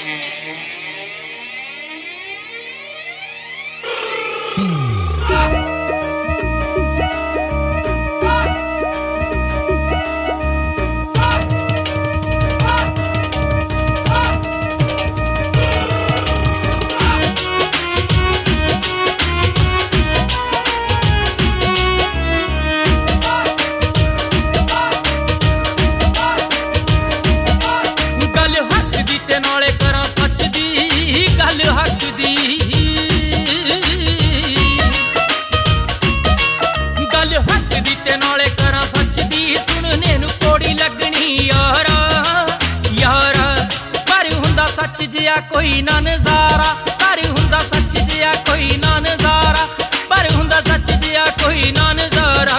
सच जिया कोई ना नजारा, पर हुंदा सच जिया कोई ना नजारा, पर हुंदा सच जिया कोई ना नजारा।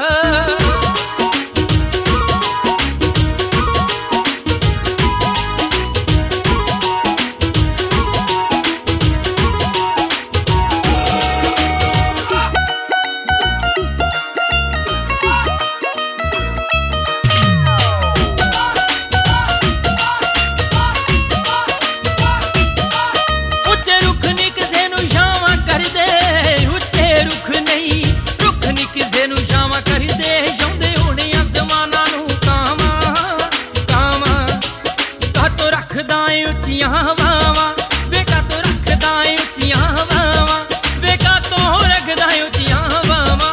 उच्चियां हवावां वेका तो रखदा उच्चियां हवावां, वेका तो रखदा उच्चियां हवावां।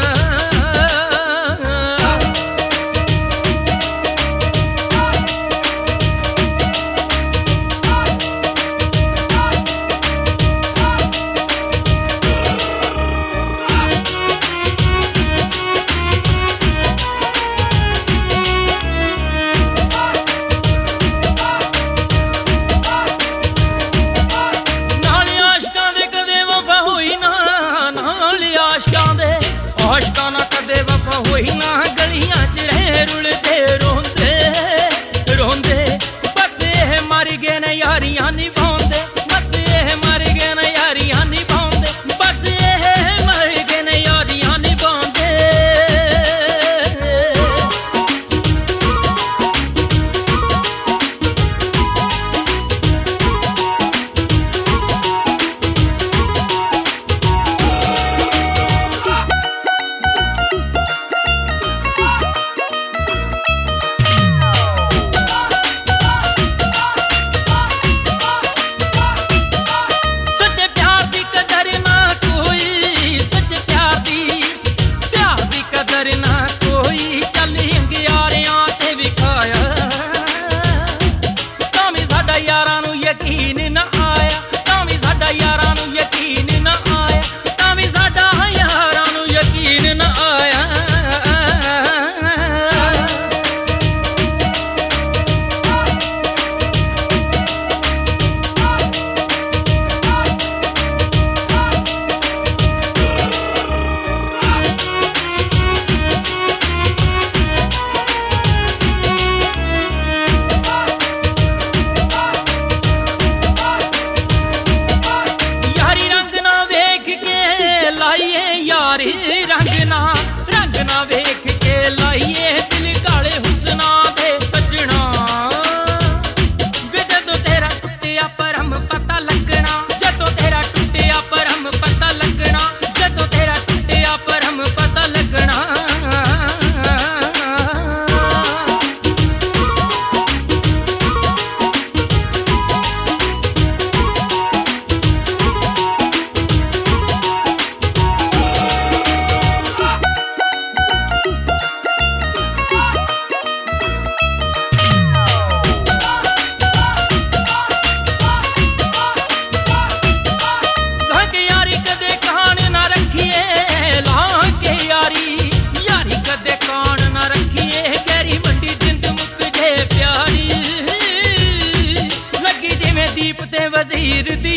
आशका ना कदे वफा होई ना, गलियां च रुलदे रोंदे रोंदे, बस एह मर गए न यारियां निभांदे, बस एह मर गए न यारियां निभांदे, बस एह मर गए न यारियां निभांदे। यकीन न आया तां भी साडा यारां नूं यकीन न आया, तां भी साडा यारां नूं यकीन न आया। रंग ना वेख के लाइए दिल काले हुस्ना दे सजना, वे जदों तेरा टुटिया परम पता लगना, जदों तेरा टुटिया परम पता लगना, जदों तेरा टुटिया परम पता लगना। दीप ते वजीर दी